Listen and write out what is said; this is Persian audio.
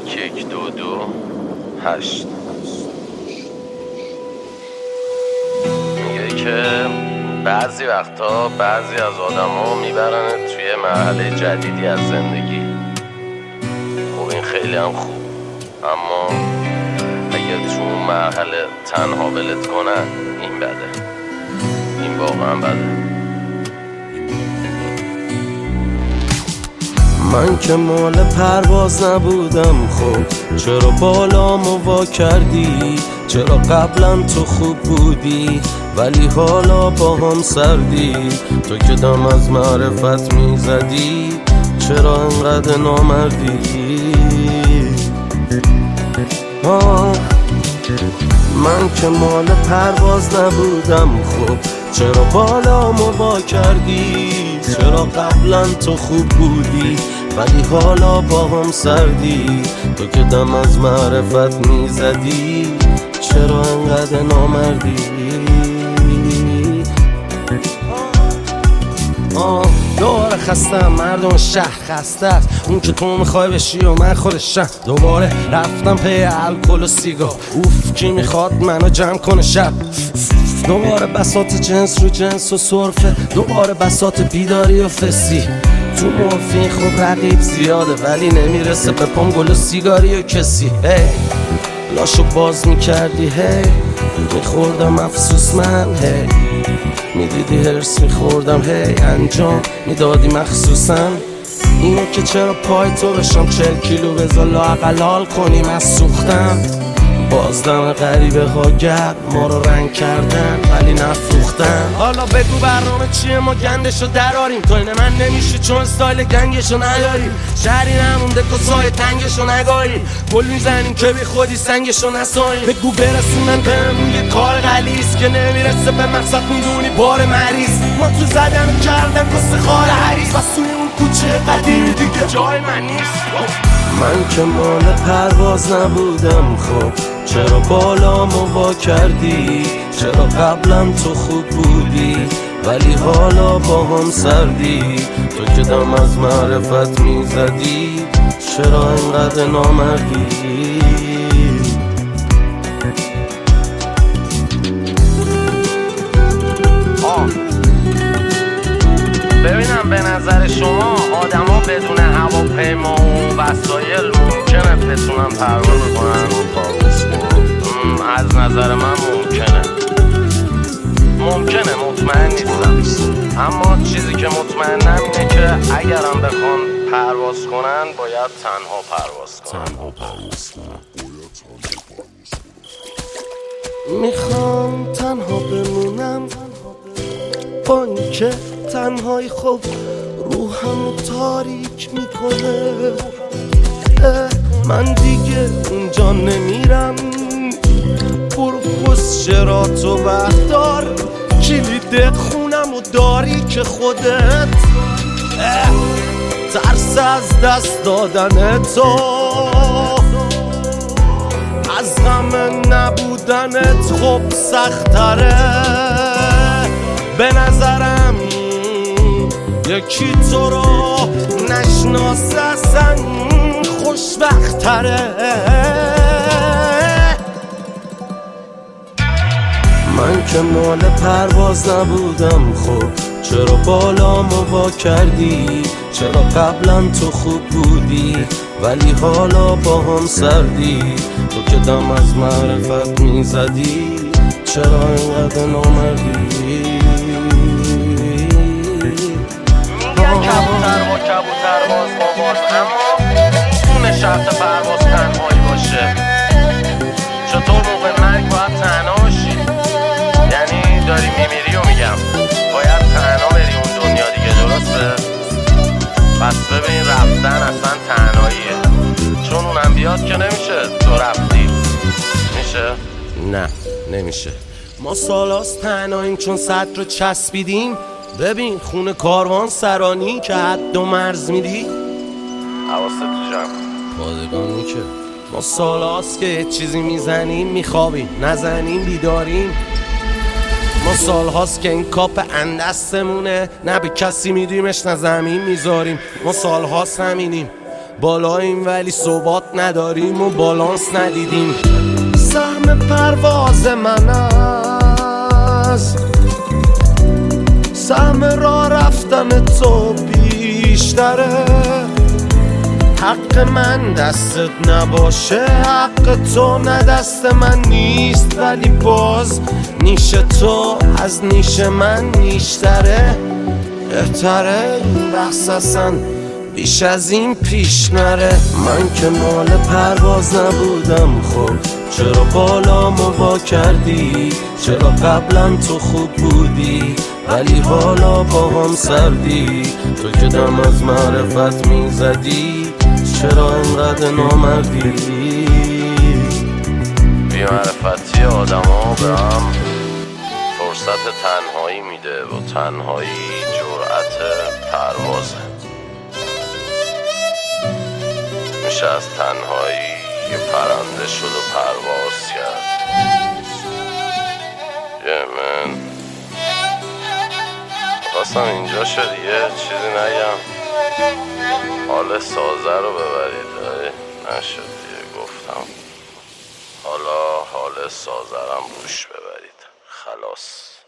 8 میگه که بعضی وقتا بعضی از آدم ها میبرن توی مرحله جدیدی از زندگی. خب این خیلی هم خوب، اما اگه تو مرحله تنها ولت کنن این بده، این واقعا بده. من که مال پرواز نبودم، خب چرا بالامو وا کردی؟ چرا قبلا تو خوب بودی ولی حالا با هم سردی؟ تو که دم از معرفت میزدی چرا انقدر نامردی؟ من که مال پرواز نبودم، خب چرا بالامو وا کردی؟ چرا قبلا تو خوب بودی ولی حالا با هم سردی؟ تو که دم از معرفت میزدی چرا انقدر نامردی؟ دوباره خستم، مردم شهر خسته است. اون که تو میخوای بشی و من خودشم. دوباره رفتم پی الکل و سیگار، اوف کی میخواد منو جمع کنه شب. دوباره بساط جنس رو جنس و سرفه، دوباره بساط بیداری و فسی. تو مورفین خب رقیب زیاده ولی نمیرسه به پام گل و سیگاری و کسی. هی لاشو باز میکردی، هی میخوردم افسوس من، هی میدیدی هرس میخوردم، هی انجام میدادی مخصوصا. اینه که چرا پای تو بشم 40 کیلو بذار لااقل حال کنیم از سوختم. بازدم غریبه ها گرد ما رو رنگ کردن ولی نفروختن. حالا بگو برنامه چیه ما گندشو دراریم؟ تو این من نمیشی چون استایل گنگشو نداریم. شهری نمونده که سایه تنگشو نگاریم. گل میزنیم که بی خودی سنگشو نساییم. بگو برسونن بهمون یه کار غلیظ که نمیرسه به مقصد میدونی بار مریض. ما تو زدن کردن کس خار حریص بس توی اون کوچه قدیمی دیگه جای من نیست. من که مال پرواز نبودم، خب چرا بالامو وا کردی؟ چرا قبلا تو خوب بودی ولی حالا با هم سردی؟ تو که دم از معرفت میزدی چرا اینقدر نامردی؟ ببینم به نظر شما آدما بدون هواپیما و وسایل ممکنه بتونن پرواز کنن؟ از نظر من ممکنه، مطمئن نیستم. اما چیزی که مطمئنم اینه که اگرم بخوان پرواز کنن باید تنها پرواز کنن. میخوام تنها بمونم با اینکه تنهایی خب روحمو تاریک میکنه. من دیگه اونجا نمیرم، برو پسچراتو بردار، کلید خونمو داری که خودت. ترس از دست دادن تو، از غم نبودنت خب سختره. به نظرم یکی تو رو نشناسه اصلا خوشبختره. من که مال پرواز نبودم، خب چرا بالامو وا کردی؟ چرا قبلا تو خوب بودی ولی حالا با هم سردی؟ تو که دم از معرفت میزدی چرا اینقدر نامردی؟ میگن کبوتر با کبوتر باز با باز، اما میتونه شرط پرواز تنهایی باشه. چطور موقع مرگ باید تنها باشی؟ یعنی داری میمیری و میگم باید تنها بری اون دنیا دیگه، درسته؟ پس ببین رفتن اصلا تنهاییه، چون اونم بیاد که نمیشه تو رفتی. میشه؟ نه نمیشه. ما سالاست تنهاییم چون صد رو چسبیدیم. ببین خونه کاروان سرانی که حد و مرز میدی. حواست تو جمع پادگانی که ما سالاست که یه چیزی میزنیم میخوابیم، نزنیم بیداریم. ما سال هاست که این کاپ اندستمونه، نه به کسی میدیمش نه زمین میذاریم. ما سال هاست همینیم، بالاییم ولی ثبات نداریم و بالانس ندیدیم. سهم پرواز من از سهم راه رفتن تو بیشتره. حق من دستت نباشه، حق تو نه دست من نیست، ولی باز نیش تو از نیش من نیشتره. بهتره این بحث اصلا بیش از این پیش نره. من که مال پرواز نبودم، خب چرا بالامو وا کردی؟ چرا قبلا تو خوب بودی ولی حالا با هم سردی؟ تو که دم از معرفت میزدی چرا اینقدر نامردی؟ بی معرفتی آدم ها به هم فرصت تنهایی میده و تنهایی جرأت پروازه. میشه از تنهایی یه پرنده شد و پرواز کرد. من خواستم اینجا شد یه چیزی نگم، حال سازه رو ببرید، نشد دیگه. گفتم حالا حال سازه رو روش ببرید. خلاص.